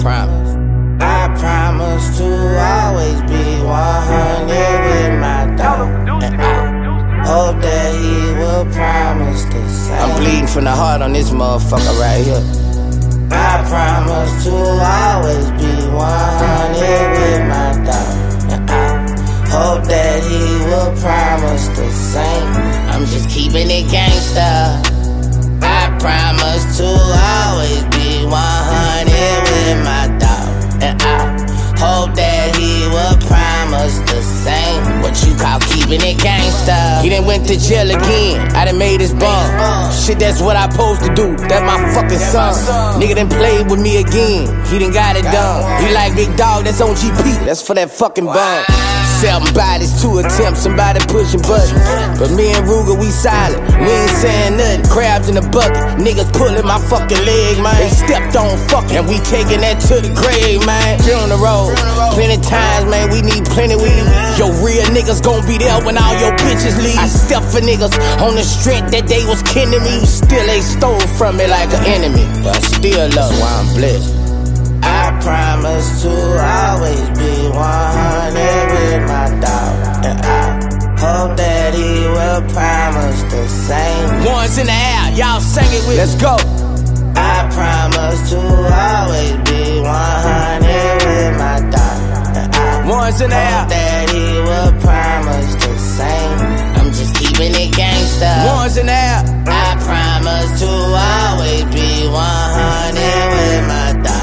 promise. I promise to always be 100 with my dog. And I hope that he will promise the same. I'm bleeding from the heart on this motherfucker right here. I promise to always be 100 with my dog. And I hope that he will promise the same. I'm just keeping it gangsta. I promise to always be 100 with my dog. And I hope that he will promise the same. What you call keeping it gangsta. He done went to jail again, I done made his bond. Shit, that's what I supposed to do, that's my fucking son. Nigga done played with me again, he done got it done. He like Big Dog, that's on GP, that's for that fucking bun. 7 bodies, 2 attempts, somebody pushing buttons. But me and Ruger, we silent, we ain't saying nothing. Crabs in the bucket, niggas pulling my fucking leg, man. They stepped on fucking, and we taking that to the grave, man. Funeral, plenty times, man, we need plenty weed. Your real niggas gon' be there when all your bitches leave. I stepped for niggas on the strength that they was kidding me. Still they stole from me like an enemy, but still love why I'm blessed. I promise to always be 100 with my dog. And I hope that he will promise the same. Ones in the air, y'all sing it with. Let's go. I promise to always be 100 with my dog. And I ones in the air, hope that he will promise the same. I'm just keeping it gangsta. Ones in the air, I promise to always be 100 with my dog.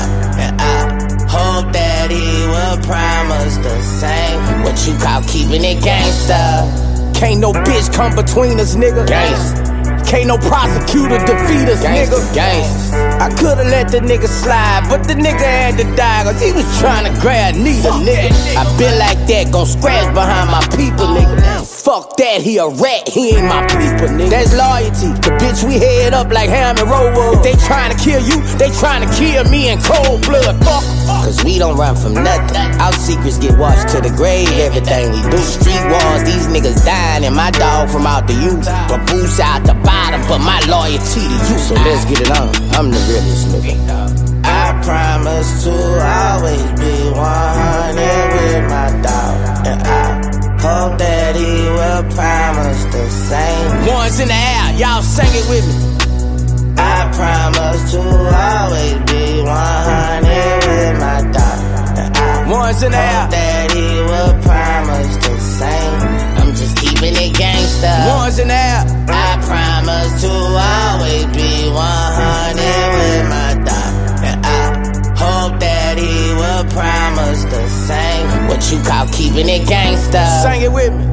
Hope that he will promise the same. What you call keeping it gangsta. Can't no bitch come between us, nigga. Gangsta. Can't no prosecutor defeat us, nigga. Gangsta. I could've let the nigga slide, but the nigga had to die, cause he was trying to grab neither, nigga. I been like that, gon' scratch behind my people, nigga. Fuck that, he a rat, he ain't my people, nigga. That's loyalty. The bitch we head up like Ham and Rover. If they tryna kill you, they tryna kill me in cold blood. Fuck. Cause we don't run from nothing. Our secrets get washed to the grave, everything we do. Street wars, these niggas dying, and my dog from out the youth. But boost out the bottom, but my loyalty to you. So let's get it on, I'm the realest nigga. I promise to always be 100 with my dog. And I hope that he will promise the same. Ones in the air, y'all sing it with me. I promise to always be 100 with my dog. And I ones in the air, hope that he will promise the same. I'm just keeping it gangsta. Ones in the air, I promise to always be 100 with my dog. And I hope that he will promise the same. What you call keeping it gangsta. Sing it with me.